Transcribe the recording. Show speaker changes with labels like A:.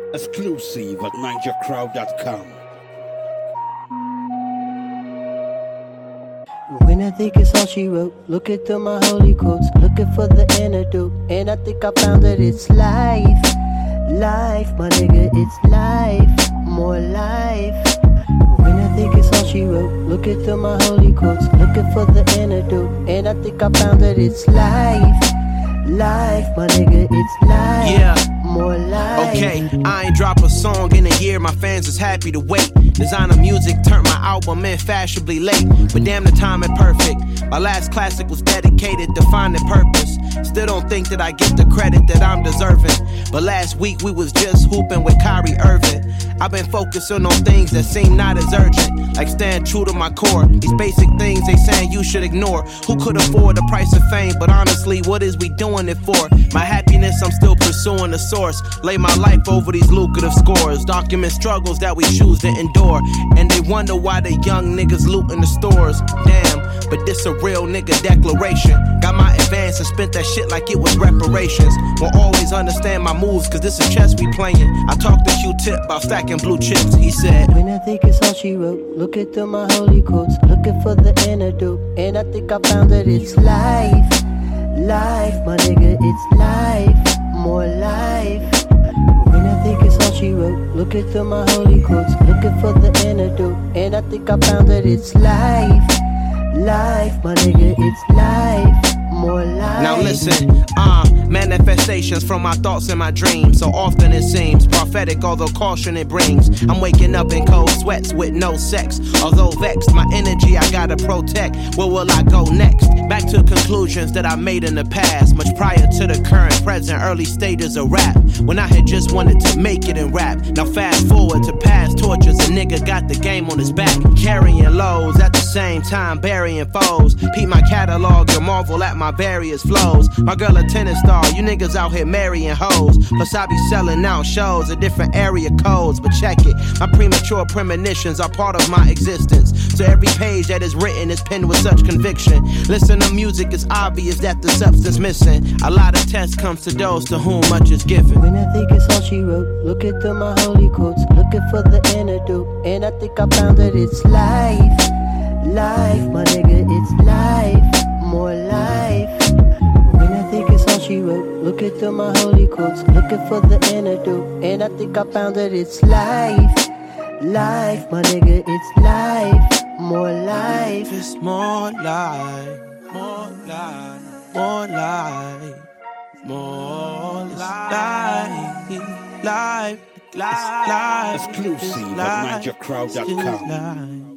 A: Exclusive at NigerCrowd.com.
B: When I think it's all she wrote, looking through my holy quotes, looking for the antidote, and I think I found that it's life. Life, my nigga, it's life, more life. When I think it's all she wrote, looking through my holy quotes, looking for the antidote, and I think I found that it's life. Life, my nigga, it's life.
C: Yeah.
B: More life.
C: Okay, I ain't drop a song in a year, my fans is happy to wait. Designer music turned my album in fashionably late, but damn the timing perfect. My last classic was dedicated to finding purpose. Still don't think that I get the credit that I'm deserving, but last week we was just hooping with Kyrie Irving. I've been focusing on things that seem not as urgent, like staying true to my core. These basic things they saying you should ignore. Who could afford the price of fame? But honestly, what is we doing it for? My happiness, I'm still pursuing the source. Lay my life over these lucrative scores. Document struggles that we choose to endure, and they wonder why the young niggas looting the stores. Damn, but this a real nigga declaration. Got my advance and spent that shit like it was reparations. Won't always understand my moves, cause this is chess we playing. I talked to Q-Tip about stacking blue chips. He said,
B: when I think it's all she wrote, looking through my holy quotes, looking for the antidote, and I think I found that it's life. Life, my nigga, it's life, more life. When I think it's all she wrote, looking through my holy quotes, looking for the antidote, and I think I found that it's life. Life, my nigga, it's life, more life.
C: Now listen, manifestations from my thoughts and my dreams. So often it seems prophetic, although caution it brings. I'm waking up in cold sweats with no sex. Although vexed, my energy I gotta protect. Where will I go next? Back to conclusions that I made in the past, much prior to the current, present, early stages of rap, when I had just wanted to make it in rap. Now fast forward to past tortures, a nigga got the game on his back, carrying loads at the same time burying foes. Peep my catalog, you'll marvel at my various flows. My girl a tennis star, you niggas out here marrying hoes. Plus I be selling out shows at different area codes. But check it, my premature premonitions are part of my existence. So every page that is written is penned with such conviction. Listen to music, it's obvious that the substance missing. A lot of tests comes to those to whom much is given.
B: When I think it's all she wrote, looking through my holy quotes, looking for the antidote, and I think I found that it's life. Life, my nigga, it's life, more life. When I think it's all she wrote, looking through my holy quotes, looking for the antidote, and I think I found that it's life. Life, my nigga, it's life, more life.
C: It's more life, more life, more life, more life, life, life.
A: Exclusive at NigerCrowd.com.